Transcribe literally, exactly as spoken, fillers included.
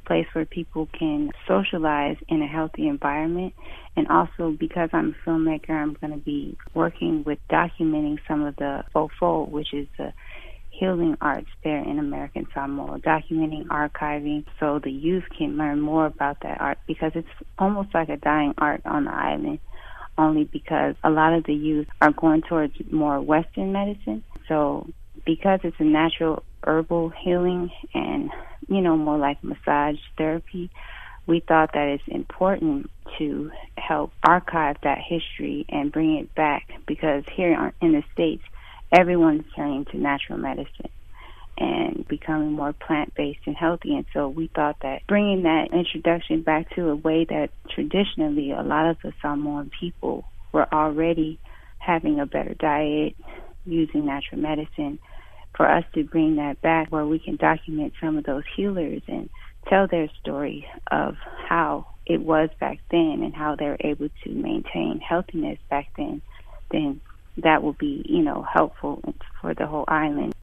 place where people can socialize in a healthy environment. And also, because I'm a filmmaker, I'm going to be working with documenting some of the Fofo, which is the healing arts there in American Samoa, documenting, archiving, so the youth can learn more about that art, because it's almost like a dying art on the island, only because a lot of the youth are going towards more Western medicine. So because it's a natural herbal healing and, you know, more like massage therapy, we thought that it's important to help archive that history and bring it back, because here in the States, everyone's turning to natural medicine and becoming more plant-based and healthy. And so we thought that bringing that introduction back to a way that traditionally a lot of the Samoan people were already having a better diet, using natural medicine, for us to bring that back where we can document some of those healers and tell their story of how it was back then and how they were able to maintain healthiness back then, then that will be, you know, helpful for the whole island.